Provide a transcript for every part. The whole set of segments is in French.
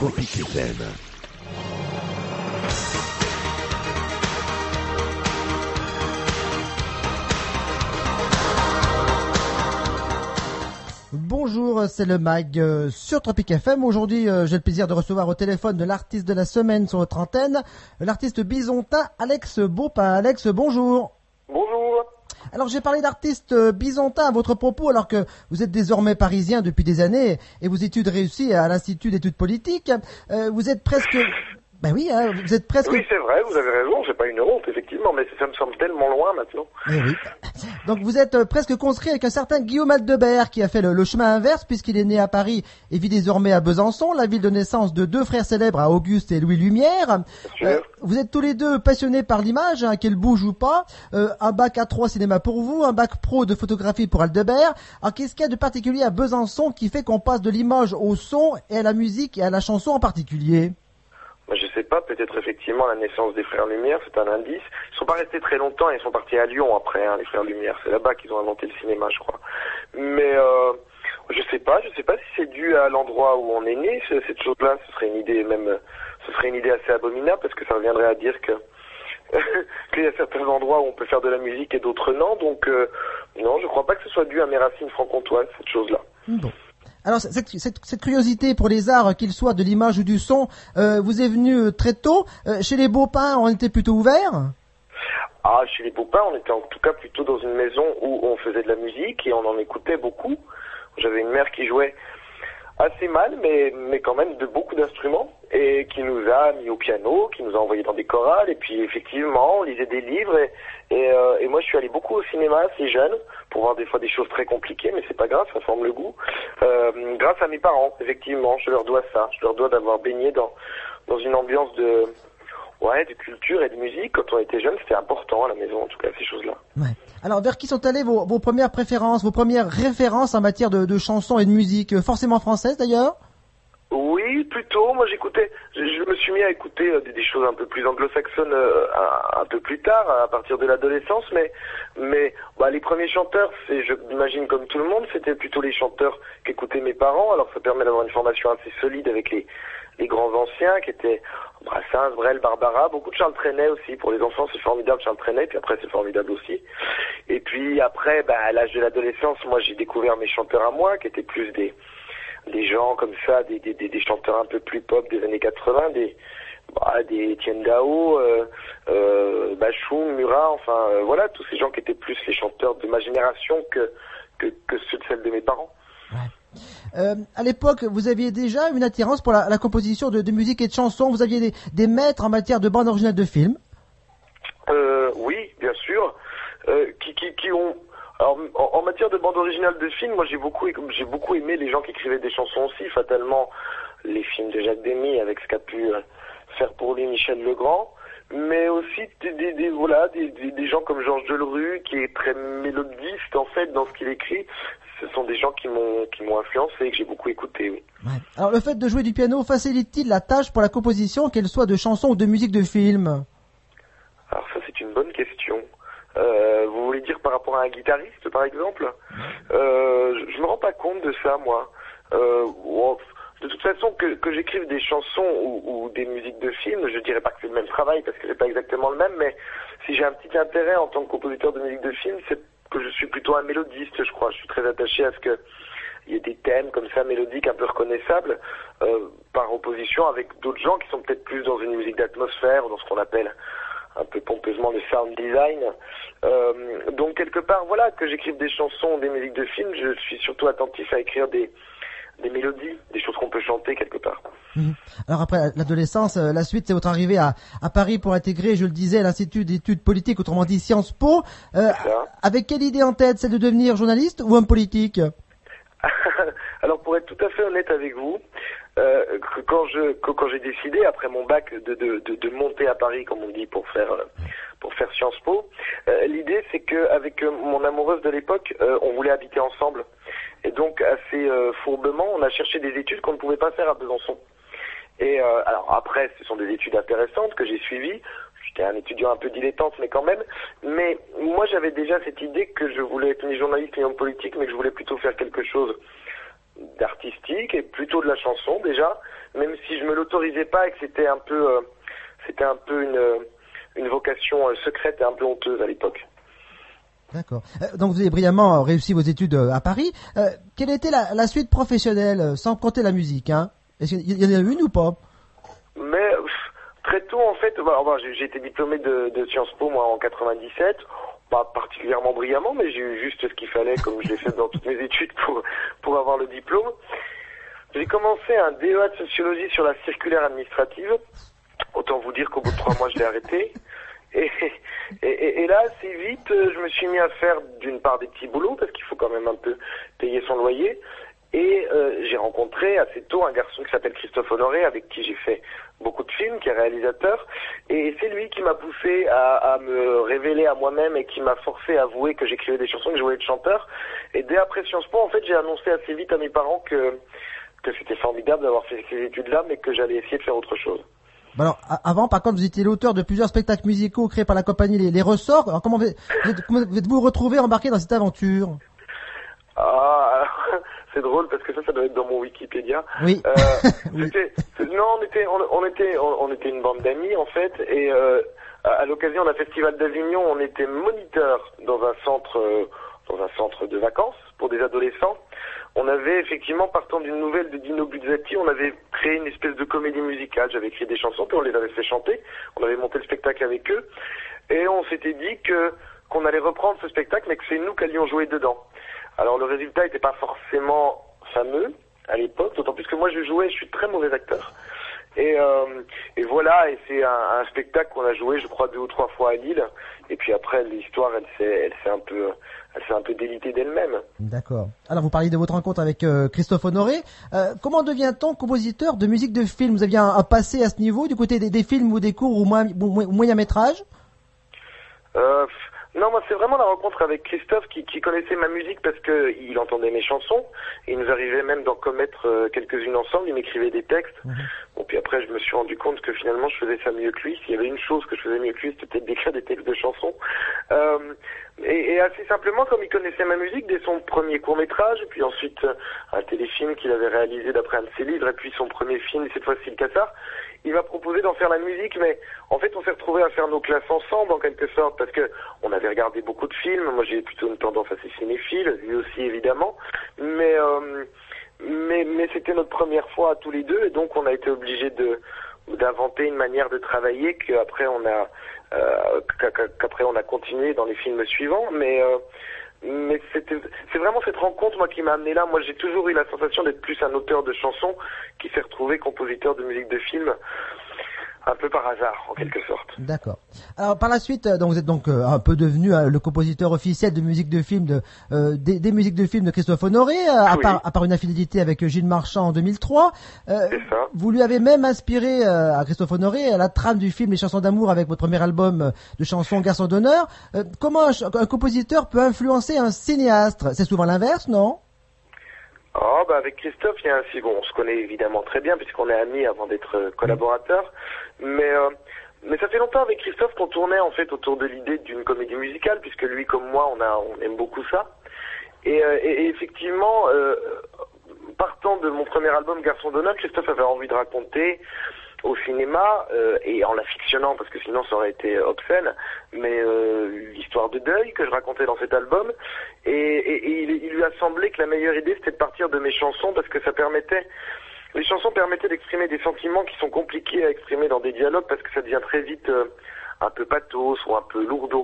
Tropic FM. Bonjour, c'est le Mag sur Tropic FM. Aujourd'hui, j'ai le plaisir de recevoir au téléphone de l'artiste de la semaine sur notre antenne, l'artiste bisontin Alex Baupin. Alex, bonjour. Bonjour. Alors, j'ai parlé d'artiste bisontin à votre propos, alors que vous êtes désormais parisien depuis des années et vos études réussies à l'Institut d'études politiques. Vous êtes presque... Ben oui, hein, vous êtes presque... Oui, c'est vrai, vous avez raison, j'ai pas une honte, effectivement, mais ça me semble tellement loin maintenant. Eh oui. Donc vous êtes presque conscrit avec un certain Guillaume Aldebert qui a fait le chemin inverse puisqu'il est né à Paris et vit désormais à Besançon, la ville de naissance de deux frères célèbres, à Auguste et Louis Lumière. Vous êtes tous les deux passionnés par l'image, hein, qu'elle bouge ou pas. Un bac A3 cinéma pour vous, un bac pro de photographie pour Aldebert. Alors qu'est-ce qu'il y a de particulier à Besançon qui fait qu'on passe de l'image au son et à la musique et à la chanson en particulier? Je sais pas, peut-être effectivement la naissance des frères Lumière, c'est un indice. Ils sont pas restés très longtemps, ils sont partis à Lyon après, hein, les frères Lumière. C'est là-bas qu'ils ont inventé le cinéma, je crois. Mais je sais pas si c'est dû à l'endroit où on est né, cette chose-là. Ce serait une idée assez abominable parce que ça reviendrait à dire que qu'il y a certains endroits où on peut faire de la musique et d'autres non. Donc non, je crois pas que ce soit dû à mes racines franc-comtoises, cette chose-là. Bon. Alors cette curiosité pour les arts, qu'ils soient de l'image ou du son, vous est venue très tôt. Chez les Baupin, on était plutôt ouverts? Ah, chez les Baupin, on était en tout cas plutôt dans une maison où on faisait de la musique et on en écoutait beaucoup. J'avais une mère qui jouait assez mal, mais quand même de beaucoup d'instruments, et qui nous a mis au piano, qui nous a envoyés dans des chorales, et puis effectivement, on lisait des livres, et moi je suis allé beaucoup au cinéma assez jeune, pour voir des fois des choses très compliquées, mais c'est pas grave, ça forme le goût, grâce à mes parents, effectivement, je leur dois ça, je leur dois d'avoir baigné dans une ambiance de culture et de musique. Quand on était jeune, c'était important à la maison, en tout cas, ces choses-là. Ouais. Alors, vers qui sont allées vos premières préférences, vos premières références en matière de chansons et de musique, forcément françaises d'ailleurs? Oui, plutôt. Moi, je me suis mis à écouter des choses un peu plus anglo-saxonnes un peu plus tard, à partir de l'adolescence, mais les premiers chanteurs, je m'imagine comme tout le monde, c'était plutôt les chanteurs qu'écoutaient mes parents. Alors, ça permet d'avoir une formation assez solide avec les grands anciens qui étaient Brassens, Brel, Barbara, beaucoup de Charles Trenet aussi. Pour les enfants, c'est formidable, Charles Trenet, puis après, c'est formidable aussi. Et puis après, à l'âge de l'adolescence, moi, j'ai découvert mes chanteurs à moi, qui étaient plus des gens comme ça, des chanteurs un peu plus pop des années 80, des Étienne Dao, Bachung, Murat, enfin, voilà, tous ces gens qui étaient plus les chanteurs de ma génération que ceux de celle de mes parents. Ouais. À l'époque, vous aviez déjà une attirance pour la composition de musique et de chansons. Vous aviez des maîtres en matière de bande originale de films? Oui, bien sûr. Qui ont... Alors, en matière de bande originale de films, moi j'ai beaucoup aimé les gens qui écrivaient des chansons aussi. Fatalement, les films de Jacques Demy avec ce qu'a pu faire pour lui Michel Legrand, mais aussi des gens comme Georges Delerue, qui est très mélodiste en fait dans ce qu'il écrit. Ce sont des gens qui m'ont influencé et que j'ai beaucoup écouté, oui. Ouais. Alors, le fait de jouer du piano facilite-t-il la tâche pour la composition, qu'elle soit de chansons ou de musique de film? Alors ça, c'est une bonne question. Vous voulez dire par rapport à un guitariste, par exemple? Je me rends pas compte de ça, moi. De toute façon, que j'écrive des chansons ou des musiques de films, je dirais pas que c'est le même travail, parce que c'est pas exactement le même, mais si j'ai un petit intérêt en tant que compositeur de musique de film, c'est que je suis plutôt un mélodiste, je crois. Je suis très attaché à ce que il y ait des thèmes comme ça, mélodiques, un peu reconnaissables, par opposition avec d'autres gens qui sont peut-être plus dans une musique d'atmosphère, dans ce qu'on appelle un peu pompeusement le sound design. Donc quelque part, voilà, que j'écrive des chansons, des musiques de films, je suis surtout attentif à écrire des mélodies, des choses qu'on peut chanter quelque part. Mmh. Alors après l'adolescence, la suite c'est votre arrivée à Paris pour intégrer, je le disais, l'Institut d'études politiques, autrement dit Sciences Po. Avec quelle idée en tête? Celle de devenir journaliste ou homme politique? Alors pour être tout à fait honnête avec vous, quand j'ai décidé après mon bac de monter à Paris, comme on dit, pour faire Sciences Po, l'idée c'est que avec mon amoureuse de l'époque, on voulait habiter ensemble, et donc assez fourbement, on a cherché des études qu'on ne pouvait pas faire à Besançon. Et alors après, ce sont des études intéressantes que j'ai suivies. J'étais un étudiant un peu dilettante, mais quand même. Mais moi, j'avais déjà cette idée que je voulais être ni journaliste ni homme politique, mais que je voulais plutôt faire quelque chose d'artistique et plutôt de la chanson déjà, même si je me l'autorisais pas et que c'était un peu une vocation secrète et un peu honteuse à l'époque. D'accord. Donc vous avez brillamment réussi vos études à Paris. Quelle était la suite professionnelle, sans compter la musique, hein? Est-ce qu'il y en a une ou pas? Mais très tôt en fait, j'ai été diplômé de Sciences Po moi en 97. Pas particulièrement brillamment, mais j'ai eu juste ce qu'il fallait, comme je l'ai fait dans toutes mes études pour avoir le diplôme. J'ai commencé un DEA de sociologie sur la circulaire administrative. Autant vous dire qu'au bout de 3 mois, je l'ai arrêté. Et là, assez vite, je me suis mis à faire d'une part des petits boulots, parce qu'il faut quand même un peu payer son loyer. Et j'ai rencontré assez tôt un garçon qui s'appelle Christophe Honoré, avec qui j'ai fait beaucoup de films, qui est réalisateur. Et c'est lui qui m'a poussé à me révéler à moi-même et qui m'a forcé à avouer que j'écrivais des chansons, que je voulais être chanteur. Et dès après Sciences Po, en fait, j'ai annoncé assez vite à mes parents que c'était formidable d'avoir fait ces études-là, mais que j'allais essayer de faire autre chose. Bon alors, avant, par contre, vous étiez l'auteur de plusieurs spectacles musicaux créés par la compagnie Les Ressorts. Alors, comment vous retrouvé embarqué dans cette aventure? Ah, c'est drôle parce que ça doit être dans mon Wikipédia. Oui. Oui. On était une bande d'amis en fait, et à l'occasion d'un festival d'Avignon, on était moniteur dans un centre de vacances pour des adolescents. On avait effectivement, partant d'une nouvelle de Dino Buzzati, on avait créé une espèce de comédie musicale. J'avais écrit des chansons, puis on les avait fait chanter. On avait monté le spectacle avec eux, et on s'était dit qu'on allait reprendre ce spectacle, mais que c'est nous qui allions jouer dedans. Alors le résultat n'était pas forcément fameux à l'époque, d'autant plus que moi je suis très mauvais acteur. Et voilà, et c'est un spectacle qu'on a joué, je crois, 2 ou 3 fois à Lille. Et puis après, l'histoire, elle s'est un peu délitée d'elle-même. D'accord. Alors, vous parliez de votre rencontre avec Christophe Honoré. Comment devient-on compositeur de musique de film? Vous aviez un passé à ce niveau, du côté des films ou des courts ou moyen métrage? Non, moi c'est vraiment la rencontre avec Christophe qui connaissait ma musique parce que il entendait mes chansons. Et il nous arrivait même d'en commettre quelques-unes ensemble. Il m'écrivait des textes. Bon, puis après je me suis rendu compte que finalement je faisais ça mieux que lui. S'il y avait une chose que je faisais mieux que lui, c'était peut-être d'écrire des textes de chansons. Et assez simplement, comme il connaissait ma musique dès son premier court-métrage, et puis ensuite un téléfilm qu'il avait réalisé d'après un de ses livres, et puis son premier film, cette fois-ci Le Cassard, il m'a proposé d'en faire la musique, mais en fait on s'est retrouvés à faire nos classes ensemble en quelque sorte, parce que on avait regardé beaucoup de films. Moi j'ai plutôt une tendance assez cinéphile, lui aussi évidemment, mais c'était notre première fois à tous les deux, et donc on a été obligés d'inventer une manière de travailler qu'après on a continué dans les films suivants, mais c'est vraiment cette rencontre moi qui m'a amené là. Moi j'ai toujours eu la sensation d'être plus un auteur de chansons qui s'est retrouvé compositeur de musique de film, un peu par hasard en quelque sorte. D'accord. Alors par la suite, donc vous êtes donc un peu devenu le compositeur officiel de musique de film des musiques de film de Christophe Honoré, à part une affidélité avec Gilles Marchand en 2003. C'est ça. Vous lui avez même inspiré à Christophe Honoré la trame du film Les Chansons d'amour avec votre premier album de chansons Garçon d'honneur. Comment un compositeur peut influencer un cinéaste? C'est souvent l'inverse, non? Oh, avec Christophe, on se connaît évidemment très bien puisqu'on est amis avant d'être collaborateurs, mais ça fait longtemps avec Christophe qu'on tournait en fait autour de l'idée d'une comédie musicale, puisque lui comme moi on aime beaucoup ça. Et effectivement, partant de mon premier album Garçon d'honneur, Christophe avait envie de raconter au cinéma, et en la fictionnant parce que sinon ça aurait été obscène, mais l'histoire de deuil que je racontais dans cet album, et il lui a semblé que la meilleure idée c'était de partir de mes chansons, parce que les chansons permettaient d'exprimer des sentiments qui sont compliqués à exprimer dans des dialogues, parce que ça devient très vite un peu pathos ou un peu lourdeau.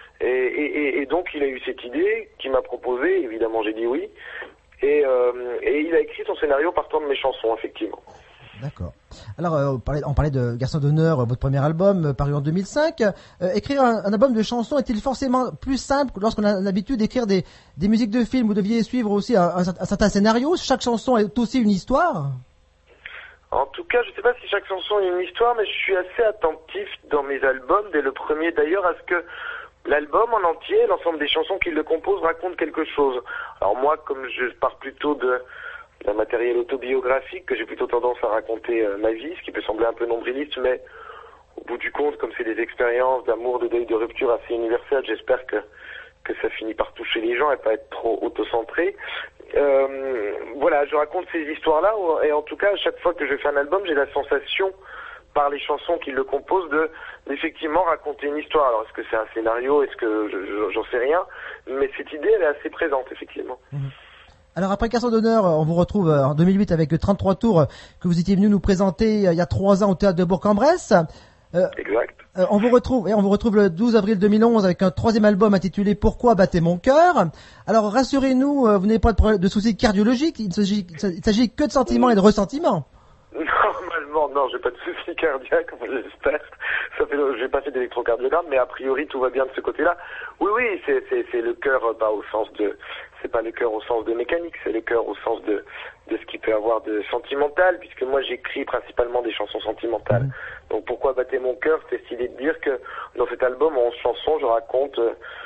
Et donc il a eu cette idée qu'il m'a proposée, évidemment j'ai dit oui, et il a écrit son scénario partant de mes chansons, effectivement. D'accord. Alors, on parlait de Garçon d'honneur, votre premier album, paru en 2005. Écrire un album de chansons est-il forcément plus simple lorsqu'on a l'habitude d'écrire des musiques de films? Vous deviez suivre aussi un certain scénario? Chaque chanson est aussi une histoire? En tout cas, je ne sais pas si chaque chanson est une histoire, mais je suis assez attentif dans mes albums, dès le premier d'ailleurs, à ce que l'album en entier, l'ensemble des chansons qu'il le compose, raconte quelque chose. Alors moi, comme je pars plutôt d'un matériel autobiographique, que j'ai plutôt tendance à raconter ma vie, ce qui peut sembler un peu nombriliste, mais au bout du compte, comme c'est des expériences d'amour, de deuil, de rupture assez universelles, j'espère que ça finit par toucher les gens et pas être trop autocentré. Voilà, je raconte ces histoires-là, et en tout cas, à chaque fois que je fais un album, j'ai la sensation, par les chansons qui le composent, d'effectivement raconter une histoire. Alors, est-ce que c'est un scénario, est-ce que j'en sais rien, mais cette idée, elle est assez présente, effectivement. Alors après Carson d'honneur, on vous retrouve en 2008 avec 33 tours que vous étiez venu nous présenter il y a 3 ans au théâtre de Bourg-en-Bresse. Exact. On vous retrouve le 12 avril 2011 avec un 3e album intitulé Pourquoi battait mon cœur. Alors rassurez-nous, vous n'avez pas de soucis cardiologiques, il s'agit que de sentiments et de ressentiments. Normalement, non, j'ai pas de soucis cardiaques, j'espère. J'ai pas fait d'électrocardiogramme, mais a priori tout va bien de ce côté-là. Oui, c'est le cœur, pas au sens de, c'est pas le cœur au sens de mécanique, c'est le cœur au sens de ce qu'il peut avoir de sentimental, puisque moi j'écris principalement des chansons sentimentales. Donc pourquoi battait mon cœur, c'est cette idée de dire que dans cet album, en 11 chansons, je raconte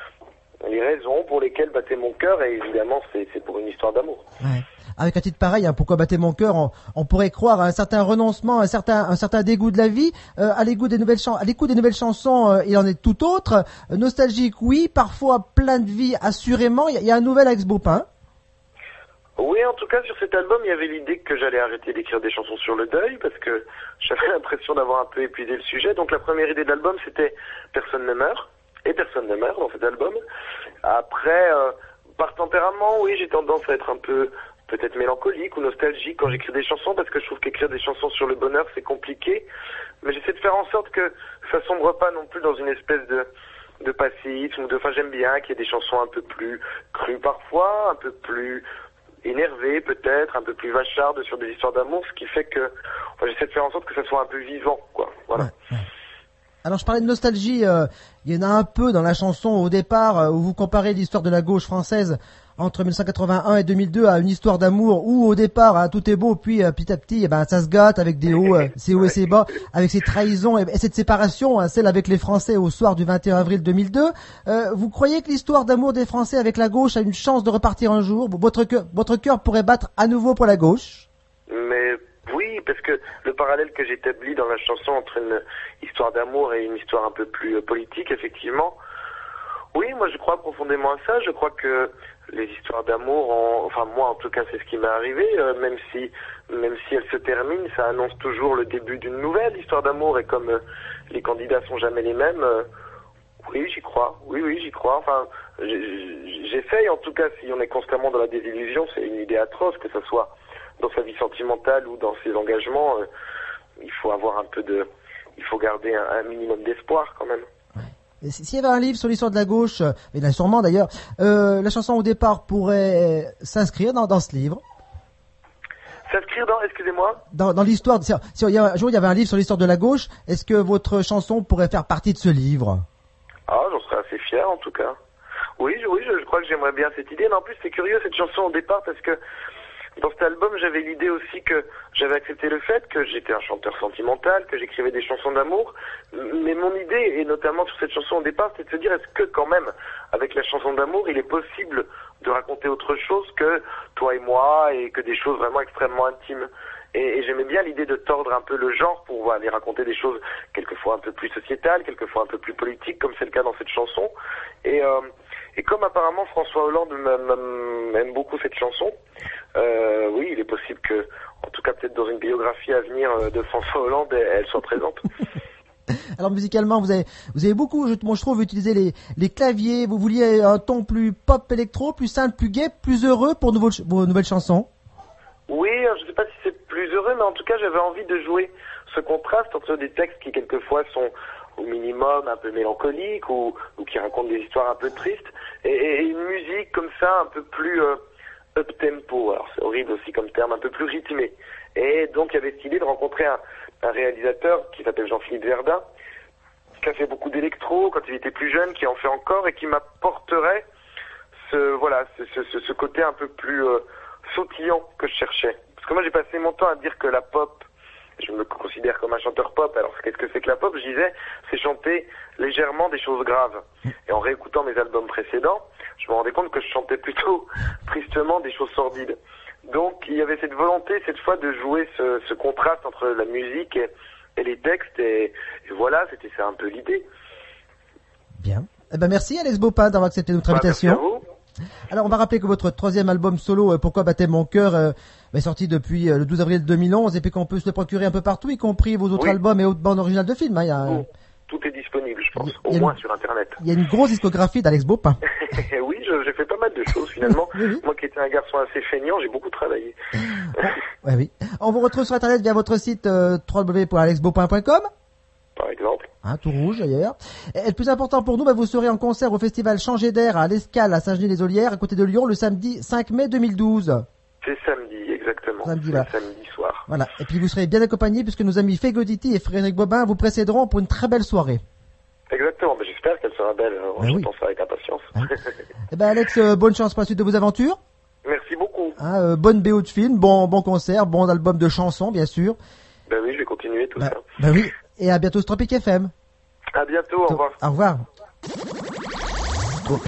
les raisons pour lesquelles battait mon cœur, et évidemment c'est pour une histoire d'amour. Ouais. Avec un titre pareil, pourquoi battait mon cœur, on pourrait croire à un certain renoncement, un certain dégoût de la vie, à l'écoute des nouvelles chansons, il en est tout autre. Nostalgique, oui, parfois plein de vie, assurément. Il y a un nouvel Alex Baupin. Oui, en tout cas, sur cet album, il y avait l'idée que j'allais arrêter d'écrire des chansons sur le deuil, parce que j'avais l'impression d'avoir un peu épuisé le sujet. Donc la première idée de l'album, c'était Personne ne meurt, et personne ne meurt dans cet album. Après, par tempérament, oui, j'ai tendance à être un peu peut-être mélancolique ou nostalgique quand j'écris des chansons, parce que je trouve qu'écrire des chansons sur le bonheur, c'est compliqué. Mais j'essaie de faire en sorte que ça sombre pas non plus dans une espèce de passisme, enfin j'aime bien qu'il y ait des chansons un peu plus crues parfois, un peu plus énervées peut-être, un peu plus vachardes sur des histoires d'amour, ce qui fait que j'essaie de faire en sorte que ça soit un peu vivant, quoi. Voilà. Ouais. Alors je parlais de nostalgie, il y en a un peu dans la chanson au départ où vous comparez l'histoire de la gauche française entre 1981 et 2002 à une histoire d'amour où au départ tout est beau, puis petit à petit ça se gâte avec des hauts, ses hauts et ses bas, avec ces trahisons et cette séparation, celle avec les Français au soir du 21 avril 2002. Vous croyez que l'histoire d'amour des Français avec la gauche a une chance de repartir un jour? Votre cœur pourrait battre à nouveau pour la gauche? Mais oui, parce que le parallèle que j'établis dans la chanson entre une histoire d'amour et une histoire un peu plus politique, effectivement, oui, moi je crois profondément à ça. Je crois que les histoires d'amour, enfin moi en tout cas c'est ce qui m'est arrivé, même si elles se terminent, ça annonce toujours le début d'une nouvelle histoire d'amour, et comme les candidats sont jamais les mêmes, oui j'y crois, oui j'y crois, enfin j'essaye en tout cas, si on est constamment dans la désillusion, c'est une idée atroce, que ce soit dans sa vie sentimentale ou dans ses engagements, il faut avoir il faut garder un minimum d'espoir quand même. S'il y avait un livre sur l'histoire de la gauche, et il y en a sûrement d'ailleurs, la chanson au départ pourrait s'inscrire dans ce livre. S'inscrire dans, excusez-moi? Dans l'histoire, si un jour il y avait un livre sur l'histoire de la gauche, est-ce que votre chanson pourrait faire partie de ce livre? Ah, j'en serais assez fier en tout cas. Oui, je crois que j'aimerais bien cette idée, mais en plus c'est curieux cette chanson au départ, parce que dans cet album, j'avais l'idée aussi que j'avais accepté le fait que j'étais un chanteur sentimental, que j'écrivais des chansons d'amour. Mais mon idée, et notamment sur cette chanson au départ, c'est de se dire, est-ce que quand même, avec la chanson d'amour, il est possible de raconter autre chose que toi et moi, et que des choses vraiment extrêmement intimes. Et j'aimais bien l'idée de tordre un peu le genre pour aller raconter des choses quelquefois un peu plus sociétales, quelquefois un peu plus politiques, comme c'est le cas dans cette chanson. Et comme apparemment François Hollande aime beaucoup cette chanson, oui, il est possible que, en tout cas peut-être dans une biographie à venir de François Hollande, elle soit présente. Alors musicalement, vous avez beaucoup, je trouve, utilisé les claviers. Vous vouliez un ton plus pop électro, plus simple, plus gai, plus heureux pour vos nouvelles chansons? Oui, je ne sais pas si c'est plus heureux, mais en tout cas j'avais envie de jouer ce contraste entre des textes qui quelquefois sont au minimum un peu mélancoliques ou qui racontent des histoires un peu tristes, et une musique comme ça un peu plus up-tempo, alors c'est horrible aussi comme terme, un peu plus rythmé. Et donc il y avait cette idée de rencontrer un réalisateur qui s'appelle Jean-Philippe Verdun, qui a fait beaucoup d'électro quand il était plus jeune, qui en fait encore, et qui m'apporterait ce côté un peu plus sautillant que je cherchais. Parce que moi j'ai passé mon temps à dire que la pop, je me considère comme un chanteur pop, alors qu'est-ce que c'est que la pop? Je disais, c'est chanter légèrement des choses graves. Et en réécoutant mes albums précédents, je me rendais compte que je chantais plutôt tristement des choses sordides. Donc il y avait cette volonté cette fois de jouer ce contraste entre la musique et les textes, et voilà, c'était ça un peu l'idée. Bien. Eh ben merci Alex Baupin d'avoir accepté notre invitation. Merci à vous. Alors, on va rappeler que votre troisième album solo, Pourquoi battait mon cœur, est sorti depuis le 12 avril 2011 et puis qu'on peut se le procurer un peu partout, y compris vos autres albums et autres bandes originales de films. Hein. Tout est disponible, je pense, au moins sur Internet. Il y a une grosse discographie d'Alex Baupin. Oui, j'ai fait pas mal de choses finalement. Oui. Moi qui étais un garçon assez feignant, j'ai beaucoup travaillé. Ouais, oui. On vous retrouve sur Internet via votre site www.alexbaupin.com. Par exemple. Hein, tout rouge d'ailleurs. Et le plus important pour nous, vous serez en concert au festival Changer d'air à l'Escale à Saint-Genis-les-Olières à côté de Lyon le samedi 5 mai 2012. C'est samedi, exactement. Samedi, voilà. Samedi soir. Voilà. Et puis vous serez bien accompagnés puisque nos amis Fégoditi et Frédéric Bobin vous précéderont pour une très belle soirée. Exactement, mais j'espère qu'elle sera belle. Je pense avec impatience. Alex, bonne chance pour la suite de vos aventures. Merci beaucoup. Hein, bonne BO de film, bon concert, bon album de chansons, bien sûr. Ben oui, je vais continuer tout ça. Ben oui. Et à bientôt sur Tropic FM. À bientôt, au revoir. Au revoir.